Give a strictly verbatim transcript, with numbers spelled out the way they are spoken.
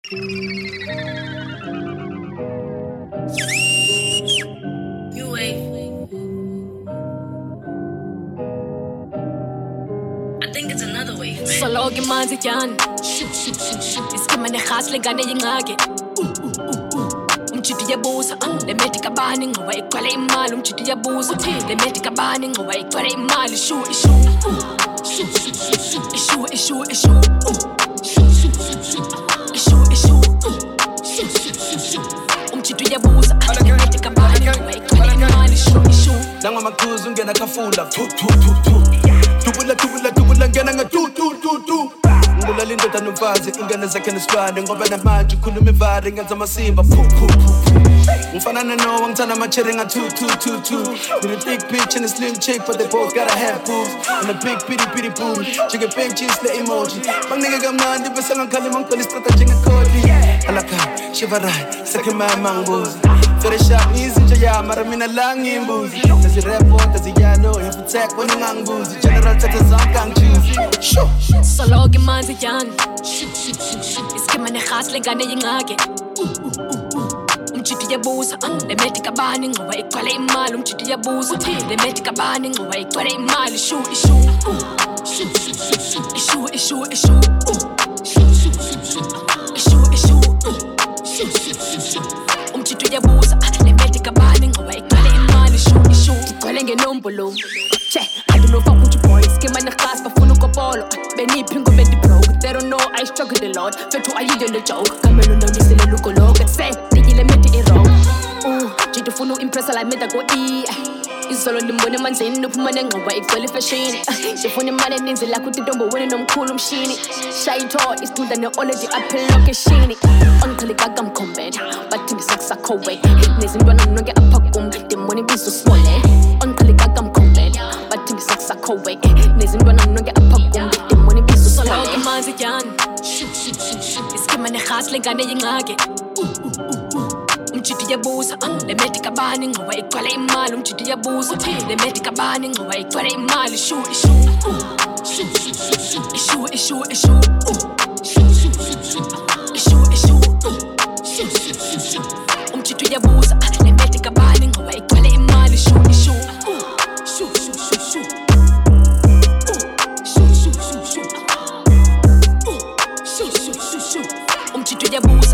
Soloke manzi tyani isikima nerhasi lengane yingxaki umjidi yabuza le medi kabani ngoba igcwele imali umjidi yabuza le medi kabani ngoba igcwele imali shu ishu ishu ishu ishu ishu ishu umjidi yabuza le medi kabani ngoba igcwele imali shu ishu Langwa makhuzu ngena kafula tu tu tu tu Tubula tubula tubula ngena nga tu tu tu tu Ngula lindoda nomfazi ingane zakhe nesibane ngoba namanje ukhuluma ivari ngenza amasimba pu pu pu Ngifana nanowa ngithanda amachere nga two two two two With a big bitch and a slim chick but they both gotta have boobs And a big bitty bitty booty Chicken big cheese le emoji Bangnike kamnandi bese ngakhalima ngicela isitrata njengekodi Alaka shivarai sakhe mama ngibuza Very sharp izinja yami mara mina la ngiyimbuzi Nezirepota ziyalo yafutek wena ngangibuzi General thatha zonke angichoose Soloke manzi tyani isikima nerhasi lengane yingxaki umjidi yabuza le medi kabani ngoba igcwele imali umjidi yabuza le medi kabani ngoba igcwele imali shu ishu ishu ishu ishu ishu ishu umjidi yabuza le medi kabani ngoba igcwele imali shu ishu igcwele ngenombolo che I don't know fuck with you boys skima nerhasi bafuna ukopolo beniphi ngoba ndi-broke they don't know I struggled a lot fethu ayide le joke kamelo ndonisile lukoloke say le medi i-wrong uh jidi ufuna u-impressa la meda ko-e izolo ndimbone emanzini nophuma nengxoba igcwele ifashini ndifuna imali eninzi lakho utintombo wene nomkhulu umshini shayitho isitunda ne-oledi aphe lokeshini ongiqhele kakamkhombela bathi ngisekusakhowe nezintwana nonke apha kum ndimbone ibizo smole ongiqhele kakamkhombela bathi ngisekusakhowe nezintwana nonke apha kum ndimbone ibizo soloke manzi tyani isikima nerhasi lengane yingxaki umjidi yabuza le medi kabani ngoba igcwele imali umjidi yabuza le medi kabani ngoba igcwele imali shu ishu ishu ishu ishu ishu ishu umjidi yabuza le medi kabani ngoba igcwele imali shu ishu shu shu shu shu shu shu shu shu umjidi yabuza